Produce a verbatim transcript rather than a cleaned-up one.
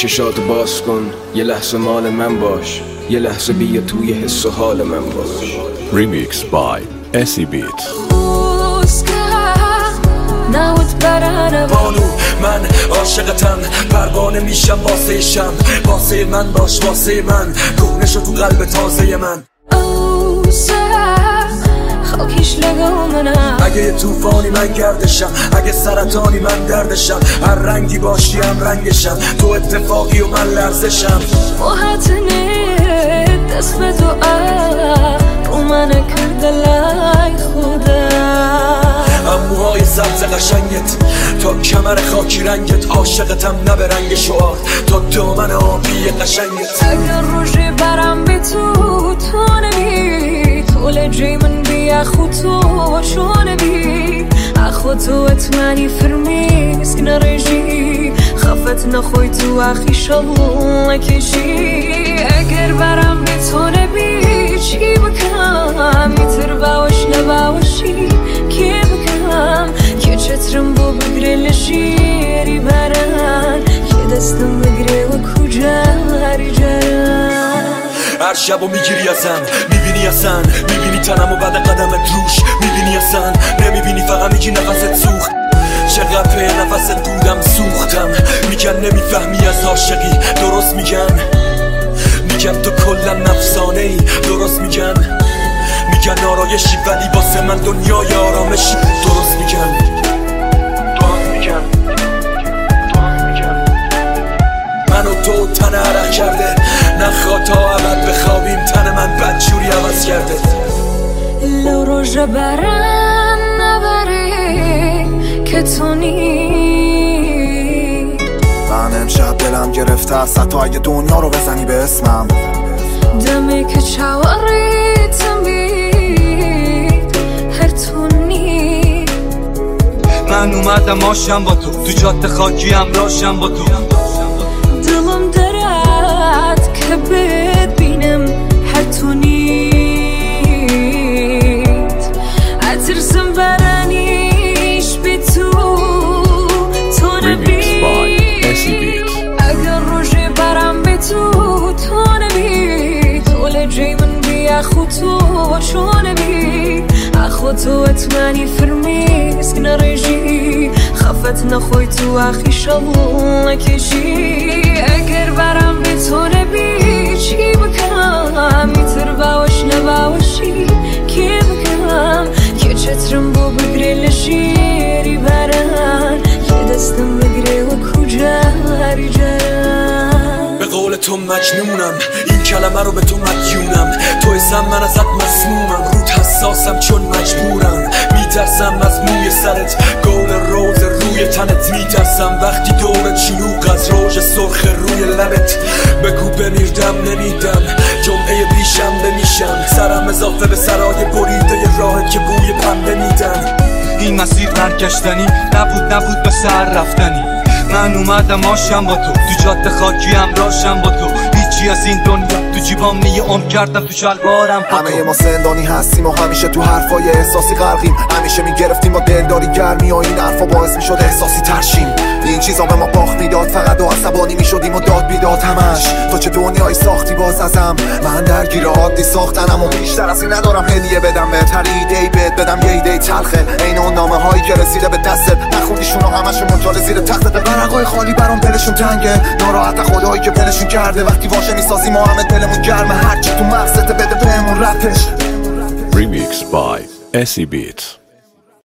چشاتو باز کن، یه لحظه مال من باش، یه لحظه بیا توی حس و حال من باش. Remix by اسی بیت. بانو من عاشقتم، پروانه میشم واسه شم، واسه من باش واسه من، کهنه شو تو قلب تازه من. خاکیش لگا منم، اگه یه توفانی من گردشم، اگه سرطانی من دردشم، هر رنگی باشی هم رنگشم، تو اتفاقی و من لرزشم. محتنه دست به تو رو من کرده لای خودم، اموهای سبز قشنگت تا کمر خاکی رنگت، عاشقتم نه به رنگ شعار تا دامن آبی قشنگت. اگر روژه برم به تو تو نبی، طول جی من بی اخو تو چون بی اخو تو اتمنی فرمیز کنه رژی، خفت نخوی تو اخی شبون نکشی. اگر برم به تو نبی چی بکنم، میتر باوش نباوشی کی بکنم، که چترم بو بگره لشیری برن، که دستم بگره و کجا هری جرن. هر شبو میگیری ازم، میبینی اصلا، میبینی تنم و بعد قدمت روش، میبینی اصلا، نمیبینی فقط میگی نفست سوخت، چقدر پی نفست بودم سوختم. میگن نمیفهمی از عاشقی، درست میگن، میگن تو کلا نفسانه ای، درست میگن، میگن آرایشی ولی واسه من دنیای آرامشی، درست میگن، درست میگن، درست میگن. من و تو تن عرق کرده، نخواه تا ابد بخوابیم، تن من بدجوری عوض کرده. لو روژه برم نبره که تو نی، من امشب دلم گرفته است حتی اگه دنیا رو بزنی به اسمم، دمی که چواریتم بید هر تو نی. من اومدم آشم با تو، تو جاده خاکی هم راشم با تو، دلم درد که ببینم هر تو نید، اترسم برنیش بی تو تو نبید. اگر روژه برم به تو تو نبید، طول جی من بی اخو تو چون بید اخو تو اتمنی فرمیز کنه رژی، خفت نخوی تو اخی شبون نکشی. اگر برم به تو نبی چی بکنم، میتر باوش نباوشی کی بکنم، که چترم بو بگره لشیری برن، که دستم بگره و کجا هری جرن. به قول تو مجنونم، این کلمه رو به تو مدیونم، تو اسم من ازت مسمومم، رود حساسم چون مجبورم، میترسم از موی سرت، گل روز روی تنت، میترسم وقتی دور شلوغ از روژ سرخ روی لبت، بگو بمیردم نمیدم، جمعه بیشنبه میشم، سرم اضافه به سرای بریده راهت که بوی پنبه میدن. این مسیر برگشتنی نبود نبود به سر رفتنی، من اومدم آشم با تو، تو جاده خاکی هم راشم با تو، هیچی از این دنیا تو جیبام نیه عمر کردم تو شلوارم. همه ما زندانی هستیم و همیشه تو حرفای احساسی غرقیم، همیشه میگرفتیم با دلداری گرمی و این حرفا باعث میشد احساسی ترشیم، این چیزا به ما باخت میداد، فقط و عصبانی میشدیم و داد بیداد همش. تو چه دنیایی ساختی باز ازم، من درگیر عادی ساختنم و بیشتر از این ندارم هدیه بدم به تری دی بد بدم یه ایده تلخه، این اون نامه هایی که رسیده به دستت، نخوندیشونو همشون منجال زیر تختت، ورقای خالی برام دلشون تنگه، ناراحت خدایی که دلشون کرده، وقتی واژه میسازی ما همه دلمون گرمه، هرچی تو مغزت بده بهمون رتش. Remix by اسی بیت.